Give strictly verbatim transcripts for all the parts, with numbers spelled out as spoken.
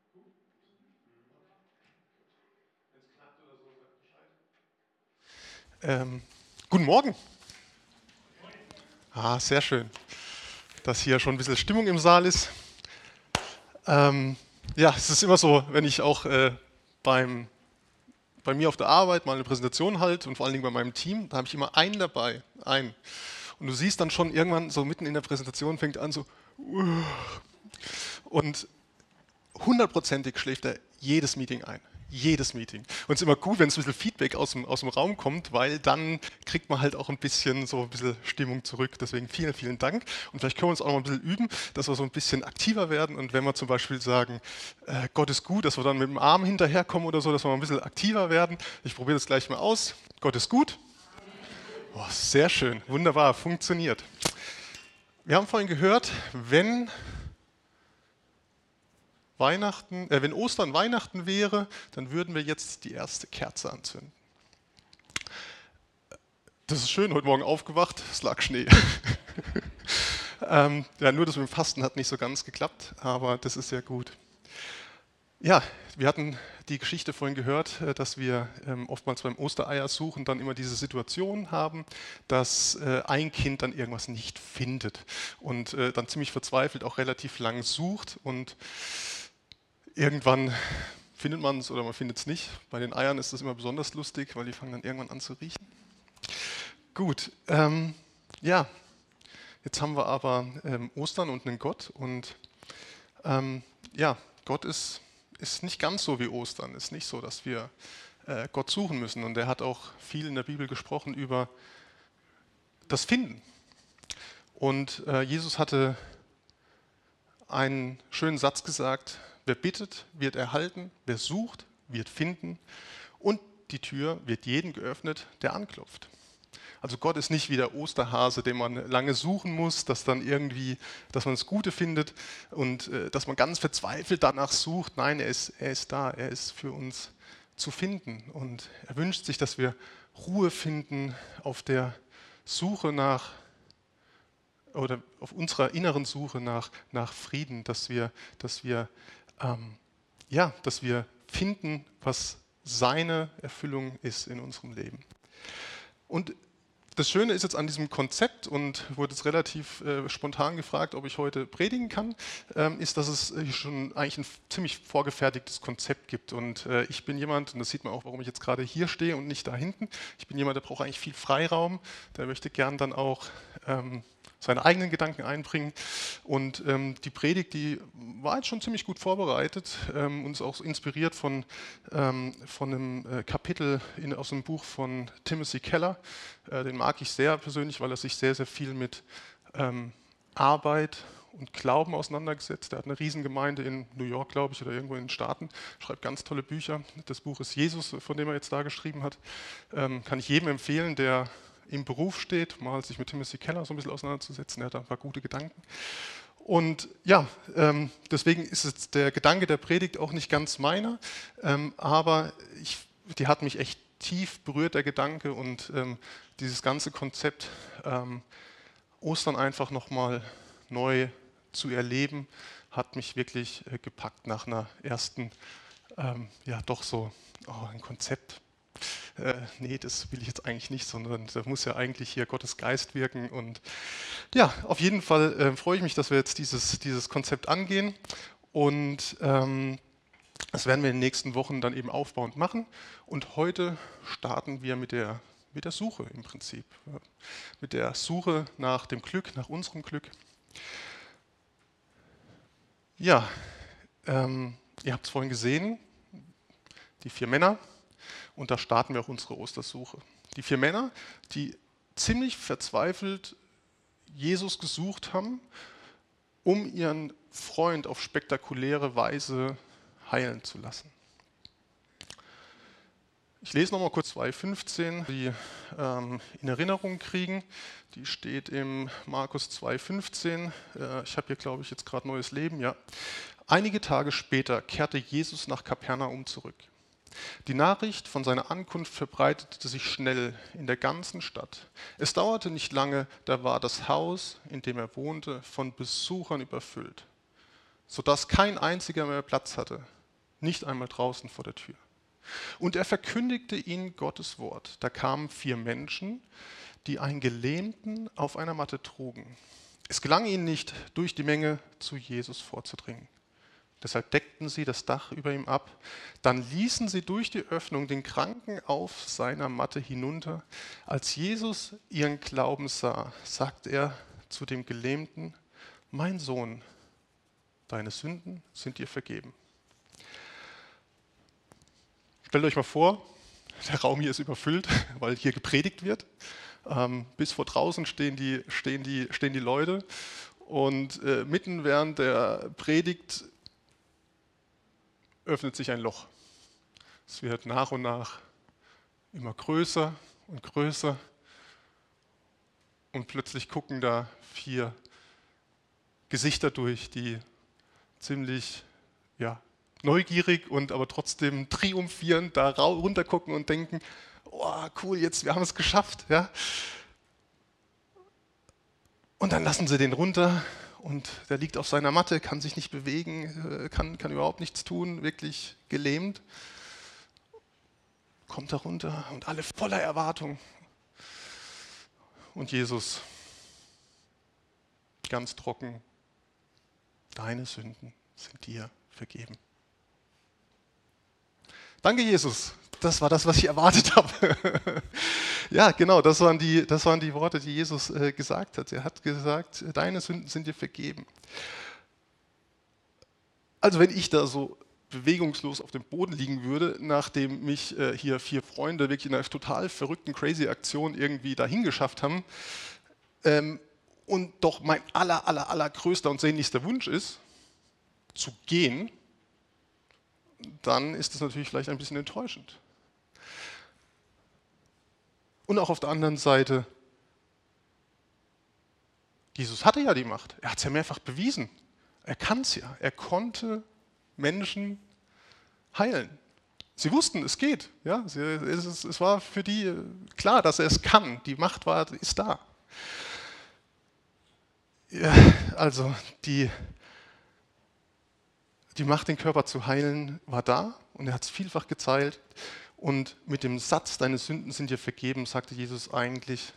Ähm, guten Morgen. Ah, sehr schön, dass hier schon ein bisschen Stimmung im Saal ist. Ähm, ja, es ist immer so, wenn ich auch äh, beim, bei mir auf der Arbeit mal eine Präsentation halte und vor allen Dingen bei meinem Team, da habe ich immer einen dabei, einen. Und du siehst dann schon irgendwann so mitten in der Präsentation fängt an so und hundertprozentig schläft er jedes Meeting ein. Jedes Meeting. Und es ist immer gut, wenn es ein bisschen Feedback aus dem, aus dem Raum kommt, weil dann kriegt man halt auch ein bisschen so ein bisschen Stimmung zurück. Deswegen vielen, vielen Dank. Und vielleicht können wir uns auch noch ein bisschen üben, dass wir so ein bisschen aktiver werden. Und wenn wir zum Beispiel sagen, äh, Gott ist gut, dass wir dann mit dem Arm hinterherkommen oder so, dass wir mal ein bisschen aktiver werden. Ich probiere das gleich mal aus. Gott ist gut. Oh, sehr schön, wunderbar, funktioniert. Wir haben vorhin gehört, wenn Weihnachten, äh, wenn Ostern Weihnachten wäre, dann würden wir jetzt die erste Kerze anzünden. Das ist schön, heute Morgen aufgewacht, es lag Schnee. ähm, ja, nur das mit dem Fasten hat nicht so ganz geklappt, aber das ist ja gut. Ja, wir hatten die Geschichte vorhin gehört, dass wir ähm, oftmals beim Ostereier suchen dann immer diese Situation haben, dass äh, ein Kind dann irgendwas nicht findet und äh, dann ziemlich verzweifelt auch relativ lang sucht und irgendwann findet man es oder man findet es nicht. Bei den Eiern ist das immer besonders lustig, weil die fangen dann irgendwann an zu riechen. Gut, ähm, ja, jetzt haben wir aber ähm, Ostern und einen Gott und ähm, ja, Gott ist, ist nicht ganz so wie Ostern. Es ist nicht so, dass wir äh, Gott suchen müssen und er hat auch viel in der Bibel gesprochen über das Finden. Und äh, Jesus hatte einen schönen Satz gesagt: Wer bittet, wird erhalten, wer sucht, wird finden und die Tür wird jedem geöffnet, der anklopft. Also Gott ist nicht wie der Osterhase, den man lange suchen muss, dass dann irgendwie, dass man das Gute findet und äh, dass man ganz verzweifelt danach sucht. Nein, er ist, er ist da, er ist für uns zu finden und er wünscht sich, dass wir Ruhe finden auf der Suche nach oder auf unserer inneren Suche nach, nach Frieden, dass wir, dass wir, ähm, ja, dass wir finden, was seine Erfüllung ist in unserem Leben. Und das Schöne ist jetzt an diesem Konzept, und wurde jetzt relativ äh, spontan gefragt, ob ich heute predigen kann, ähm, ist, dass es äh, schon eigentlich ein ziemlich vorgefertigtes Konzept gibt. Und äh, ich bin jemand, und das sieht man auch, warum ich jetzt gerade hier stehe und nicht da hinten, ich bin jemand, der braucht eigentlich viel Freiraum, der möchte gern dann auch ähm, seine eigenen Gedanken einbringen. Und ähm, die Predigt, die war jetzt schon ziemlich gut vorbereitet ähm, und ist auch inspiriert von, ähm, von einem äh, Kapitel in, aus einem Buch von Timothy Keller. Äh, den mag ich sehr persönlich, weil er sich sehr, sehr viel mit ähm, Arbeit und Glauben auseinandergesetzt. Er hat eine Riesengemeinde in New York, glaube ich, oder irgendwo in den Staaten, schreibt ganz tolle Bücher. Das Buch ist Jesus, von dem er jetzt da geschrieben hat. Ähm, kann ich jedem empfehlen, der im Beruf steht, mal sich mit Timothy Keller so ein bisschen auseinanderzusetzen. Er hat ein paar gute Gedanken. Und ja, ähm, deswegen ist es der Gedanke der Predigt auch nicht ganz meiner, ähm, aber ich, die hat mich echt tief berührt, der Gedanke, und ähm, dieses ganze Konzept, ähm, Ostern einfach nochmal neu zu erleben, hat mich wirklich äh, gepackt nach einer ersten, ähm, ja doch so, oh, ein Konzept. Äh, nee, das will ich jetzt eigentlich nicht, sondern da muss ja eigentlich hier Gottes Geist wirken. Und ja, auf jeden Fall äh, freue ich mich, dass wir jetzt dieses, dieses Konzept angehen. Und ähm, das werden wir in den nächsten Wochen dann eben aufbauend machen. Und heute starten wir mit der, mit der Suche im Prinzip. Ja, mit der Suche nach dem Glück, nach unserem Glück. Ja, ähm, ihr habt es vorhin gesehen, die vier Männer. Und da starten wir auch unsere Ostersuche. Die vier Männer, die ziemlich verzweifelt Jesus gesucht haben, um ihren Freund auf spektakuläre Weise heilen zu lassen. Ich lese nochmal kurz zwei fünfzehn, die ähm, in Erinnerung kriegen. Die steht im Markus zwei fünfzehn. Äh, ich habe hier, glaube ich, jetzt gerade neues Leben. Ja. Einige Tage später kehrte Jesus nach Kapernaum zurück. Die Nachricht von seiner Ankunft verbreitete sich schnell in der ganzen Stadt. Es dauerte nicht lange, da war das Haus, in dem er wohnte, von Besuchern überfüllt, sodass kein einziger mehr Platz hatte. nicht einmal draußen vor der Tür. Und er verkündigte ihnen Gottes Wort. Da kamen vier Menschen, die einen Gelähmten auf einer Matte trugen. Es gelang ihnen nicht, durch die Menge zu Jesus vorzudringen. Deshalb deckten sie das Dach über ihm ab. Dann ließen sie durch die Öffnung den Kranken auf seiner Matte hinunter. Als Jesus ihren Glauben sah, sagte er zu dem Gelähmten: Mein Sohn, deine Sünden sind dir vergeben. Stellt euch mal vor, der Raum hier ist überfüllt, weil hier gepredigt wird. Ähm, bis vor draußen stehen die, stehen die, stehen die Leute. Und äh, mitten während der Predigt öffnet sich ein Loch. Es wird nach und nach immer größer und größer. Und plötzlich gucken da vier Gesichter durch, die ziemlich ja, neugierig und aber trotzdem triumphierend da runter gucken und denken: Oh, cool, jetzt, wir haben es geschafft. Ja? Und dann lassen sie den runter. Und der liegt auf seiner Matte, kann sich nicht bewegen, kann, kann überhaupt nichts tun, wirklich gelähmt. Kommt da runter und alle voller Erwartung. Und Jesus, ganz trocken: Deine Sünden sind dir vergeben. Danke, Jesus. Das war das, was ich erwartet habe. Ja, genau, das waren die, das waren die Worte, die Jesus äh, gesagt hat. Er hat gesagt, deine Sünden sind dir vergeben. Also wenn ich da so bewegungslos auf dem Boden liegen würde, nachdem mich äh, hier vier Freunde wirklich in einer total verrückten, crazy Aktion irgendwie dahin geschafft haben, ähm, und doch mein aller, aller, aller größter und sehnlichster Wunsch ist, zu gehen, dann ist das natürlich vielleicht ein bisschen enttäuschend. Und auch auf der anderen Seite, Jesus hatte ja die Macht. Er hat es ja mehrfach bewiesen. Er kann es ja. Er konnte Menschen heilen. Sie wussten, es geht. Ja? Es, es war für die klar, dass er es kann. Die Macht war, ist da. Ja, also die, die Macht, den Körper zu heilen, war da und er hat es vielfach gezeigt. Und mit dem Satz, deine Sünden sind dir vergeben, sagte Jesus eigentlich: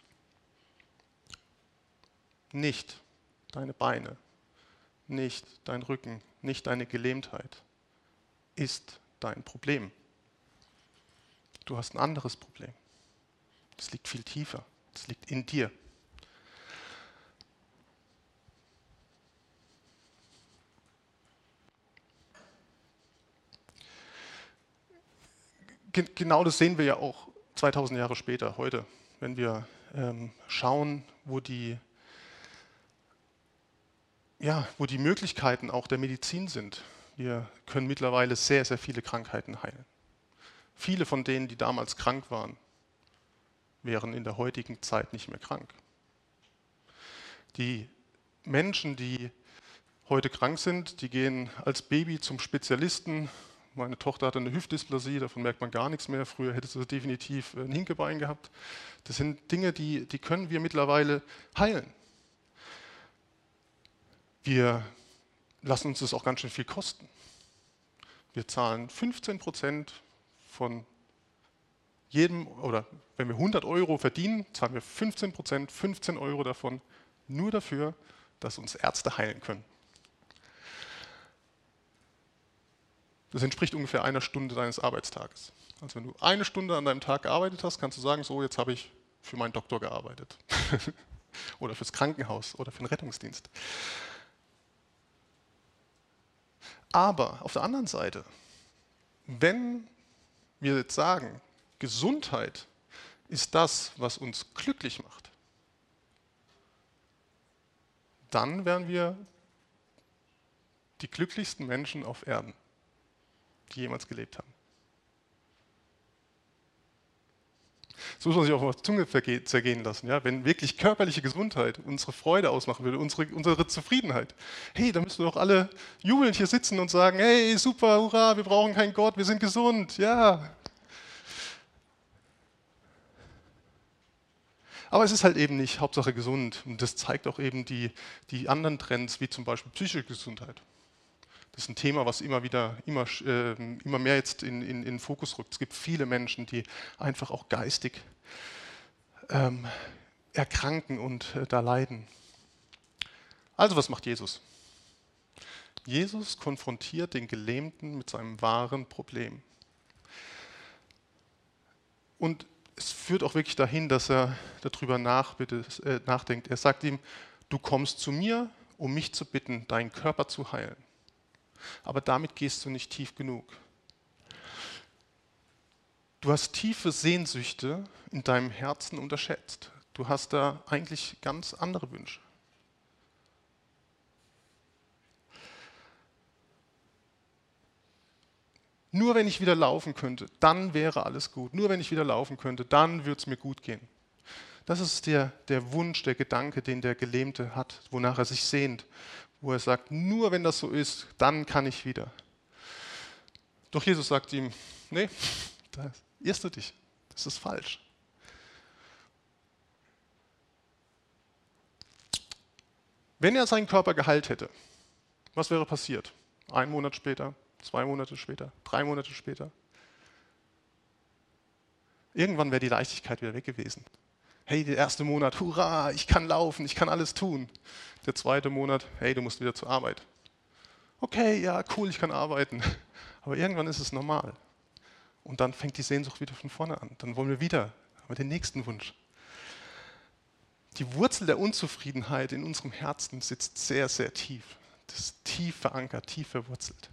Nicht deine Beine, nicht dein Rücken, nicht deine Gelähmtheit ist dein Problem. Du hast ein anderes Problem. Das liegt viel tiefer. Das liegt in dir. Genau das sehen wir ja auch zweitausend Jahre später, heute, wenn wir ähm, schauen, wo die, ja, wo die Möglichkeiten auch der Medizin sind. Wir können mittlerweile sehr, sehr viele Krankheiten heilen. Viele von denen, die damals krank waren, wären in der heutigen Zeit nicht mehr krank. Die Menschen, die heute krank sind, die gehen als Baby zum Spezialisten. Meine Tochter hatte eine Hüftdysplasie, davon merkt man gar nichts mehr. Früher hätte sie definitiv ein Hinkebein gehabt. Das sind Dinge, die, die können wir mittlerweile heilen. Wir lassen uns das auch ganz schön viel kosten. Wir zahlen fünfzehn Prozent von jedem, oder wenn wir hundert Euro verdienen, zahlen wir fünfzehn Prozent, fünfzehn Euro davon nur dafür, dass uns Ärzte heilen können. Das entspricht ungefähr einer Stunde deines Arbeitstages. Also wenn du eine Stunde an deinem Tag gearbeitet hast, kannst du sagen, so, jetzt habe ich für meinen Doktor gearbeitet. Oder fürs Krankenhaus oder für den Rettungsdienst. Aber auf der anderen Seite, wenn wir jetzt sagen, Gesundheit ist das, was uns glücklich macht, dann wären wir die glücklichsten Menschen auf Erden, die jemals gelebt haben. Das muss man sich auch auf der Zunge zergehen lassen. Ja? Wenn wirklich körperliche Gesundheit unsere Freude ausmachen würde, unsere, unsere Zufriedenheit, hey, dann müssten wir doch alle jubelnd hier sitzen und sagen, hey, super, hurra, wir brauchen keinen Gott, wir sind gesund, ja. Aber es ist halt eben nicht Hauptsache gesund. Und das zeigt auch eben die, die anderen Trends, wie zum Beispiel psychische Gesundheit. Das ist ein Thema, was immer wieder, immer, äh, immer mehr jetzt in, in, in den Fokus rückt. Es gibt viele Menschen, die einfach auch geistig ähm, erkranken und äh, da leiden. Also was macht Jesus? Jesus konfrontiert den Gelähmten mit seinem wahren Problem. Und es führt auch wirklich dahin, dass er darüber nach, bitte, äh, nachdenkt. Er sagt ihm, du kommst zu mir, um mich zu bitten, deinen Körper zu heilen. Aber damit gehst du nicht tief genug. Du hast tiefe Sehnsüchte in deinem Herzen unterschätzt. Du hast da eigentlich ganz andere Wünsche. Nur wenn ich wieder laufen könnte, dann wäre alles gut. Nur wenn ich wieder laufen könnte, dann würde es mir gut gehen. Das ist der, der Wunsch, der Gedanke, den der Gelähmte hat, wonach er sich sehnt. Wo er sagt, nur wenn das so ist, dann kann ich wieder. Doch Jesus sagt ihm, nee, da irrst du dich. Das ist falsch. Wenn er seinen Körper geheilt hätte, was wäre passiert? Ein Monat später, zwei Monate später, drei Monate später. Irgendwann wäre die Leichtigkeit wieder weg gewesen. Hey, der erste Monat, hurra, ich kann laufen, ich kann alles tun. Der zweite Monat, hey, du musst wieder zur Arbeit. Okay, ja, cool, ich kann arbeiten. Aber irgendwann ist es normal. Und dann fängt die Sehnsucht wieder von vorne an. Dann wollen wir wieder, haben wir den nächsten Wunsch. Die Wurzel der Unzufriedenheit in unserem Herzen sitzt sehr, sehr tief. Das ist tief verankert, tief verwurzelt.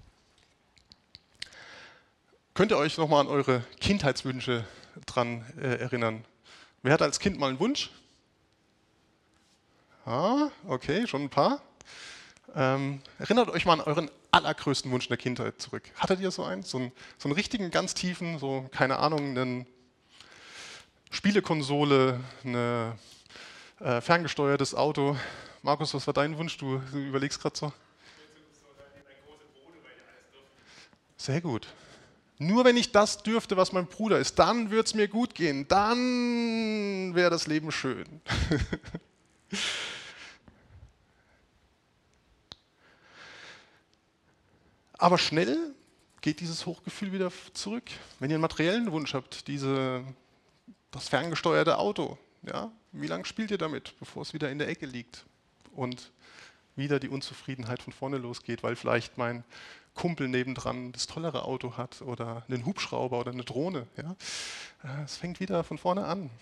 Könnt ihr euch nochmal an eure Kindheitswünsche dran äh, erinnern? Wer hat als Kind mal einen Wunsch? Ah, okay, schon ein paar. Ähm, erinnert euch mal an euren allergrößten Wunsch in der Kindheit zurück. Hattet ihr so einen? So einen, so einen richtigen, ganz tiefen, so, keine Ahnung, eine Spielekonsole, eine äh, ferngesteuertes Auto. Markus, was war dein Wunsch? Du, du überlegst gerade so. Sehr gut. Nur wenn ich das dürfte, was mein Bruder ist, dann würde es mir gut gehen. Dann wäre das Leben schön. Aber schnell geht dieses Hochgefühl wieder zurück. Wenn ihr einen materiellen Wunsch habt, diese, das ferngesteuerte Auto, ja, wie lange spielt ihr damit, bevor es wieder in der Ecke liegt und wieder die Unzufriedenheit von vorne losgeht, weil vielleicht mein Kumpel nebendran das tollere Auto hat oder einen Hubschrauber oder eine Drohne. Ja? Es fängt wieder von vorne an.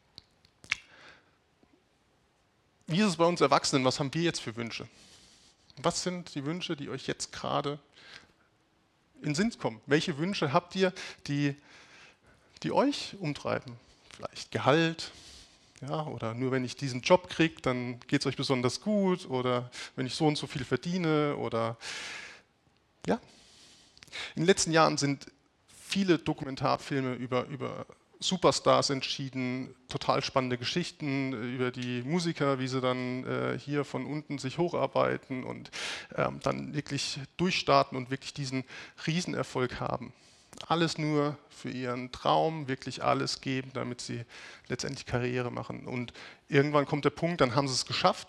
Wie ist es bei uns Erwachsenen? Was haben wir jetzt für Wünsche? Was sind die Wünsche, die euch jetzt gerade in den Sinn kommen? Welche Wünsche habt ihr, die, die euch umtreiben? Vielleicht Gehalt, ja, oder nur wenn ich diesen Job kriege, dann geht es euch besonders gut, oder wenn ich so und so viel verdiene, oder ja. In den letzten Jahren sind viele Dokumentarfilme über, über Superstars entschieden, total spannende Geschichten über die Musiker, wie sie dann äh, hier von unten sich hocharbeiten und ähm, dann wirklich durchstarten und wirklich diesen Riesenerfolg haben. Alles nur für ihren Traum, wirklich alles geben, damit sie letztendlich Karriere machen. Und irgendwann kommt der Punkt, dann haben sie es geschafft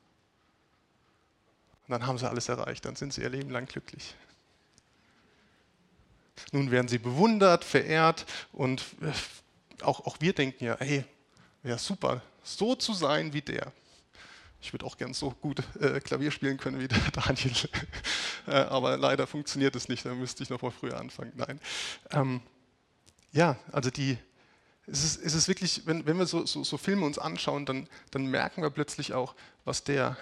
und dann haben sie alles erreicht, dann sind sie ihr Leben lang glücklich. Nun werden sie bewundert, verehrt und auch, auch wir denken ja, hey, wäre super, so zu sein wie der. Ich würde auch gern so gut äh, Klavier spielen können wie der Daniel, äh, aber leider funktioniert es nicht, da müsste ich noch mal früher anfangen. Nein. Ähm, ja, also die, es ist, es ist wirklich, wenn, wenn wir so, so, so Filme uns anschauen, dann, dann merken wir plötzlich auch, was der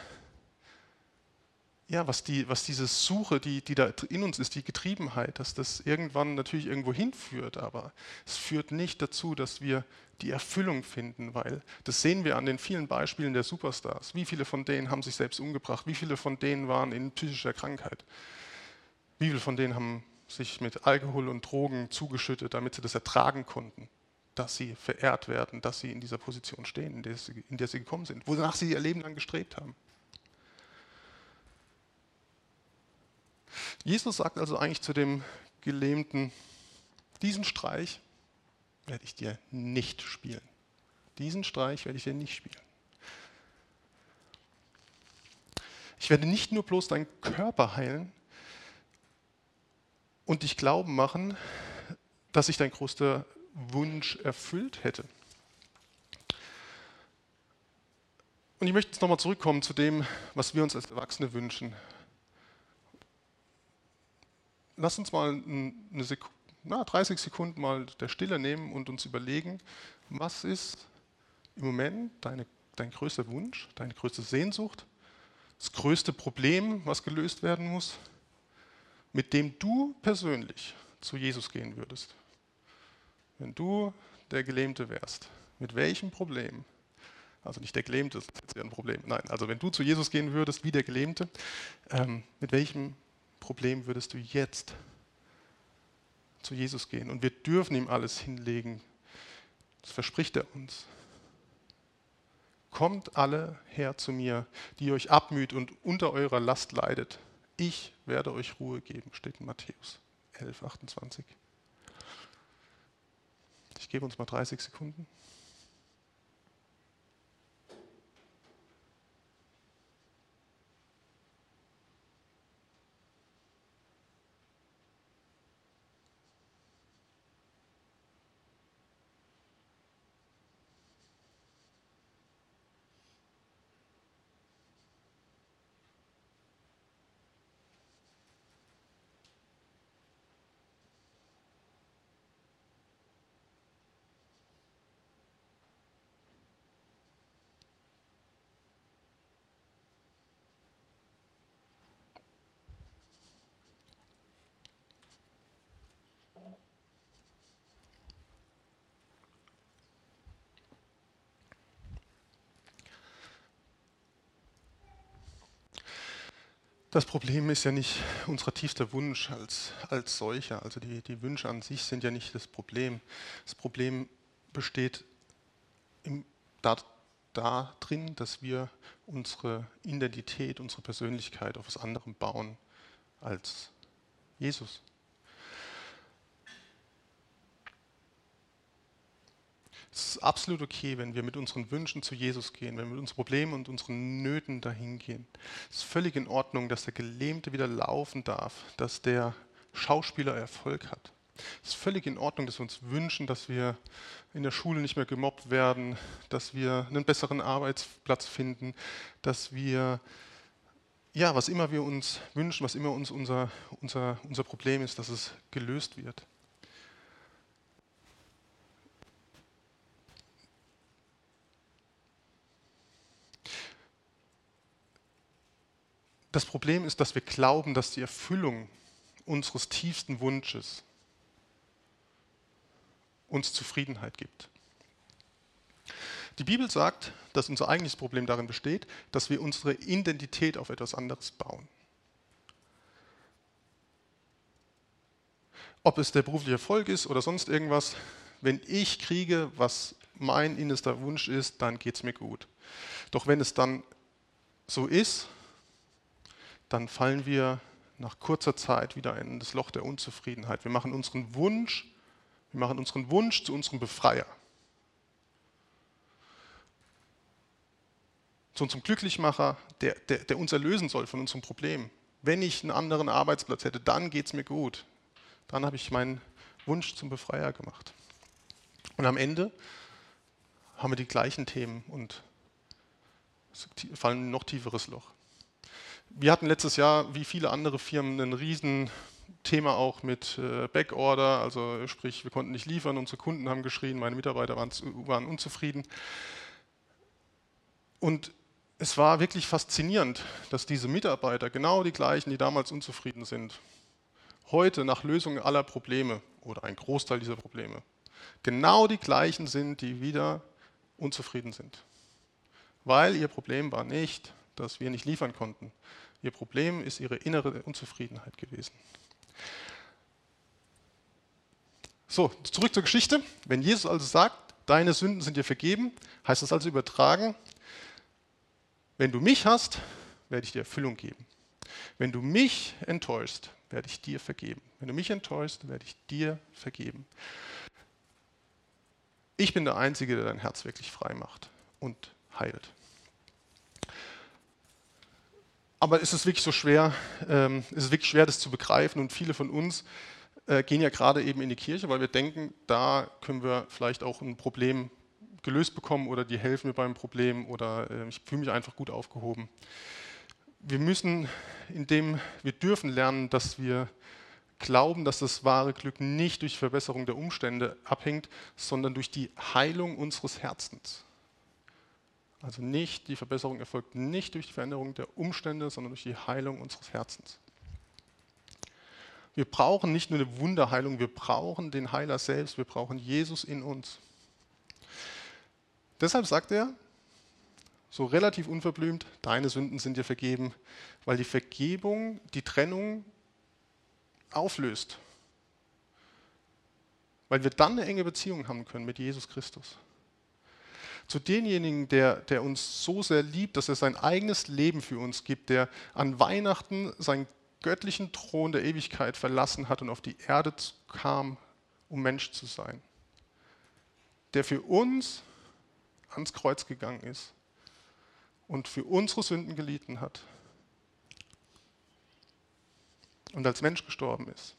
Ja, was, die, was diese Suche, die, die da in uns ist, die Getriebenheit, dass das irgendwann natürlich irgendwo hinführt, aber es führt nicht dazu, dass wir die Erfüllung finden, weil das sehen wir an den vielen Beispielen der Superstars. Wie viele von denen haben sich selbst umgebracht? Wie viele von denen waren in psychischer Krankheit? Wie viele von denen haben sich mit Alkohol und Drogen zugeschüttet, damit sie das ertragen konnten, dass sie verehrt werden, dass sie in dieser Position stehen, in der sie, in der sie gekommen sind, wonach sie ihr Leben lang gestrebt haben? Jesus sagt also eigentlich zu dem Gelähmten, diesen Streich werde ich dir nicht spielen. Diesen Streich werde ich dir nicht spielen. Ich werde nicht nur bloß deinen Körper heilen, und dich glauben machen, dass sich dein größter Wunsch erfüllt hätte. Und ich möchte jetzt nochmal zurückkommen zu dem, was wir uns als Erwachsene wünschen. Lass uns mal eine Sekunde, na, dreißig Sekunden mal der Stille nehmen und uns überlegen, was ist im Moment deine, dein größter Wunsch, deine größte Sehnsucht, das größte Problem, was gelöst werden muss, mit dem du persönlich zu Jesus gehen würdest. Wenn du der Gelähmte wärst, mit welchem Problem, also nicht der Gelähmte, das ist jetzt ja ein Problem, nein, also wenn du zu Jesus gehen würdest wie der Gelähmte, ähm, mit welchem Problem würdest du jetzt zu Jesus gehen? Und wir dürfen ihm alles hinlegen, das verspricht er uns. Kommt alle her zu mir, die ihr euch abmüht und unter eurer Last leidet. Ich werde euch Ruhe geben, steht in Matthäus elf, achtundzwanzig. Ich gebe uns mal dreißig Sekunden. Das Problem ist ja nicht unser tiefster Wunsch als, als solcher. Also die, die Wünsche an sich sind ja nicht das Problem. Das Problem besteht im, da, da drin, dass wir unsere Identität, unsere Persönlichkeit auf was anderem bauen als Jesus. Es ist absolut okay, wenn wir mit unseren Wünschen zu Jesus gehen, wenn wir mit unseren Problemen und unseren Nöten dahin gehen. Es ist völlig in Ordnung, dass der Gelähmte wieder laufen darf, dass der Schauspieler Erfolg hat. Es ist völlig in Ordnung, dass wir uns wünschen, dass wir in der Schule nicht mehr gemobbt werden, dass wir einen besseren Arbeitsplatz finden, dass wir, ja, was immer wir uns wünschen, was immer uns unser, unser, unser Problem ist, dass es gelöst wird. Das Problem ist, dass wir glauben, dass die Erfüllung unseres tiefsten Wunsches uns Zufriedenheit gibt. Die Bibel sagt, dass unser eigentliches Problem darin besteht, dass wir unsere Identität auf etwas anderes bauen. Ob es der berufliche Erfolg ist oder sonst irgendwas, wenn ich kriege, was mein innerster Wunsch ist, dann geht es mir gut. Doch wenn es dann so ist, dann fallen wir nach kurzer Zeit wieder in das Loch der Unzufriedenheit. Wir machen unseren Wunsch, wir machen unseren Wunsch zu unserem Befreier. Zu unserem Glücklichmacher, der, der, der uns erlösen soll von unserem Problem. Wenn ich einen anderen Arbeitsplatz hätte, dann geht es mir gut. Dann habe ich meinen Wunsch zum Befreier gemacht. Und am Ende haben wir die gleichen Themen und fallen in ein noch tieferes Loch. Wir hatten letztes Jahr, wie viele andere Firmen, ein Riesenthema auch mit Backorder, also sprich, wir konnten nicht liefern, unsere Kunden haben geschrien, meine Mitarbeiter waren, waren unzufrieden. Und es war wirklich faszinierend, dass diese Mitarbeiter, genau die gleichen, die damals unzufrieden sind, heute nach Lösung aller Probleme oder ein Großteil dieser Probleme, genau die gleichen sind, die wieder unzufrieden sind. Weil ihr Problem war nicht, dass wir nicht liefern konnten. Ihr Problem ist ihre innere Unzufriedenheit gewesen. So, zurück zur Geschichte. Wenn Jesus also sagt, deine Sünden sind dir vergeben, heißt das also übertragen, wenn du mich hast, werde ich dir Erfüllung geben. Wenn du mich enttäuschst, werde ich dir vergeben. Wenn du mich enttäuschst, werde ich dir vergeben. Ich bin der Einzige, der dein Herz wirklich frei macht und heilt. Aber ist es wirklich so schwer, ähm, ist es wirklich schwer, das zu begreifen, und viele von uns äh, gehen ja gerade eben in die Kirche, weil wir denken, da können wir vielleicht auch ein Problem gelöst bekommen oder die helfen mir beim Problem oder äh, ich fühle mich einfach gut aufgehoben. Wir müssen, indem wir dürfen lernen, dass wir glauben, dass das wahre Glück nicht durch Verbesserung der Umstände abhängt, sondern durch die Heilung unseres Herzens. Also nicht, die Verbesserung erfolgt nicht durch die Veränderung der Umstände, sondern durch die Heilung unseres Herzens. Wir brauchen nicht nur eine Wunderheilung, wir brauchen den Heiler selbst, wir brauchen Jesus in uns. Deshalb sagt er, so relativ unverblümt, deine Sünden sind dir vergeben, weil die Vergebung die Trennung auflöst. Weil wir dann eine enge Beziehung haben können mit Jesus Christus. Zu denjenigen, der, der uns so sehr liebt, dass er sein eigenes Leben für uns gibt, der an Weihnachten seinen göttlichen Thron der Ewigkeit verlassen hat und auf die Erde kam, um Mensch zu sein. Der für uns ans Kreuz gegangen ist und für unsere Sünden gelitten hat und als Mensch gestorben ist.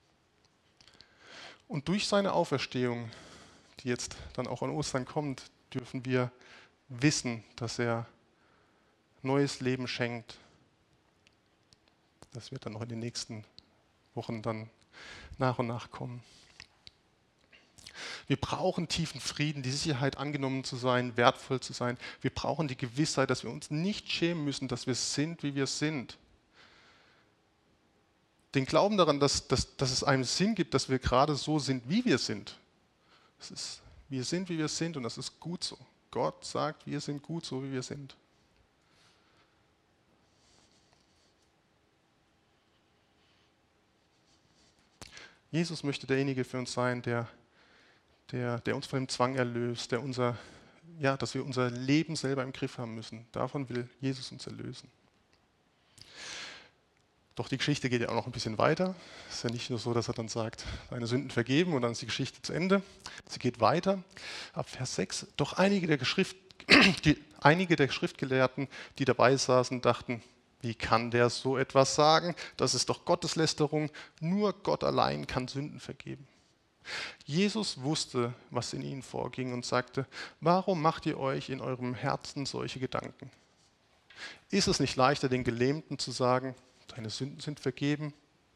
Und durch seine Auferstehung, die jetzt dann auch an Ostern kommt, dürfen wir wissen, dass er neues Leben schenkt. Das wird dann noch in den nächsten Wochen dann nach und nach kommen. Wir brauchen tiefen Frieden, die Sicherheit, angenommen zu sein, wertvoll zu sein. Wir brauchen die Gewissheit, dass wir uns nicht schämen müssen, dass wir sind, wie wir sind. Den Glauben daran, dass, dass, dass es einen Sinn gibt, dass wir gerade so sind, wie wir sind. Es ist, wir sind, wie wir sind und das ist gut so. Gott sagt, wir sind gut so, wie wir sind. Jesus möchte derjenige für uns sein, der, der, der uns von dem Zwang erlöst, der unser, ja, dass wir unser Leben selber im Griff haben müssen. Davon will Jesus uns erlösen. Doch die Geschichte geht ja auch noch ein bisschen weiter. Es ist ja nicht nur so, dass er dann sagt, deine Sünden vergeben und dann ist die Geschichte zu Ende. Sie geht weiter. Ab Vers sechs. Doch einige der, Schrift, die, einige der Schriftgelehrten, die dabei saßen, dachten, wie kann der so etwas sagen? Das ist doch Gotteslästerung. Nur Gott allein kann Sünden vergeben. Jesus wusste, was in ihnen vorging und sagte, warum macht ihr euch in eurem Herzen solche Gedanken? Ist es nicht leichter, den Gelähmten zu sagen, deine Sünden sind vergeben?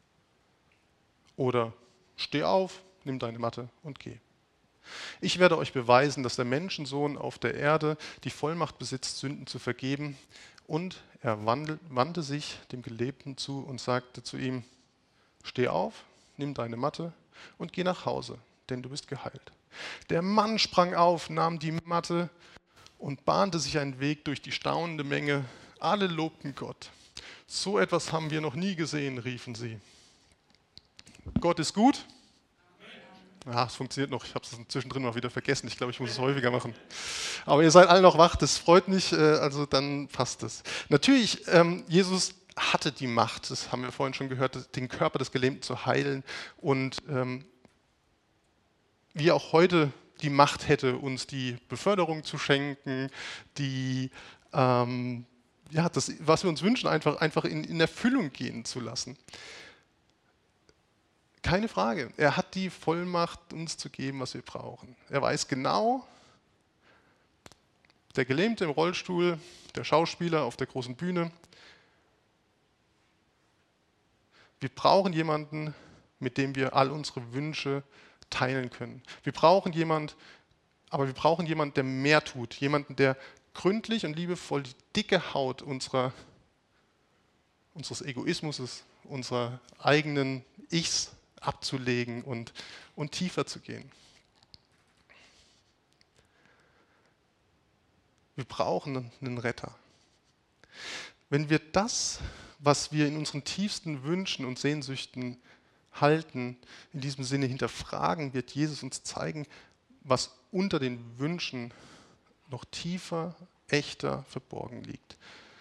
Oder steh auf, nimm deine Matte und geh. Ich werde euch beweisen, dass der Menschensohn auf der Erde die Vollmacht besitzt, Sünden zu vergeben. Und er wandte sich dem Gelähmten zu und sagte zu ihm, steh auf, nimm deine Matte und geh nach Hause, denn du bist geheilt. Der Mann sprang auf, nahm die Matte und bahnte sich einen Weg durch die staunende Menge. Alle lobten Gott. So etwas haben wir noch nie gesehen, riefen sie. Gott ist gut. Ah, es funktioniert noch. Ich habe es zwischendrin mal wieder vergessen. Ich glaube, ich muss es häufiger machen. Aber ihr seid alle noch wach, das freut mich. Also dann passt es. Natürlich, ähm, Jesus hatte die Macht, das haben wir vorhin schon gehört, den Körper des Gelähmten zu heilen. Und ähm, wie auch heute die Macht hätte, uns die Beförderung zu schenken, die, ähm, ja, das, was wir uns wünschen, einfach, einfach in, in Erfüllung gehen zu lassen. Keine Frage. Er hat die Vollmacht, uns zu geben, was wir brauchen. Er weiß genau, der Gelähmte im Rollstuhl, der Schauspieler auf der großen Bühne. Wir brauchen jemanden, mit dem wir all unsere Wünsche teilen können. Wir brauchen jemanden, aber wir brauchen jemanden, der mehr tut. Jemanden, der gründlich und liebevoll die dicke Haut unserer, unseres Egoismus, unserer eigenen Ichs abzulegen und, und tiefer zu gehen. Wir brauchen einen Retter. Wenn wir das, was wir in unseren tiefsten Wünschen und Sehnsüchten halten, in diesem Sinne hinterfragen, wird Jesus uns zeigen, was unter den Wünschen noch tiefer, echter verborgen liegt.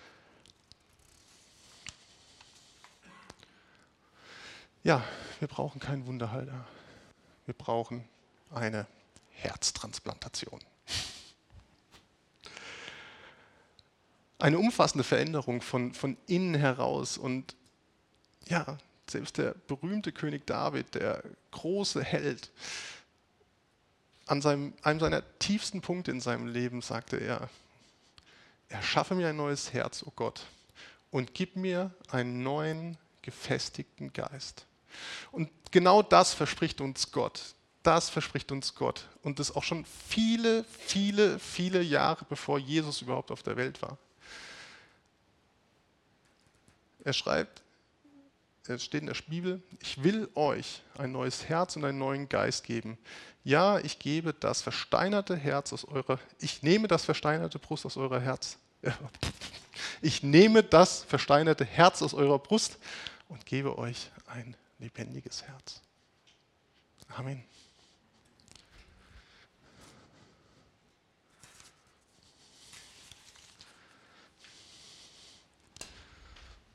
Ja, wir brauchen keinen Wunderhalter. Wir brauchen eine Herztransplantation. Eine umfassende Veränderung von, von innen heraus. Und ja, Selbst der berühmte König David, der große Held, an seinem, einem seiner tiefsten Punkte in seinem Leben sagte er, erschaffe mir ein neues Herz, o Gott, und gib mir einen neuen, gefestigten Geist. Und genau das verspricht uns Gott. Das verspricht uns Gott. Und das auch schon viele, viele, viele Jahre, bevor Jesus überhaupt auf der Welt war. Er schreibt, es steht in der Bibel, ich will euch ein neues Herz und einen neuen Geist geben. Ja, ich gebe das versteinerte Herz aus eurer, ich nehme das versteinerte Brust aus eurer Herz. Ich nehme das versteinerte Herz aus eurer Brust und gebe euch ein lebendiges Herz. Amen.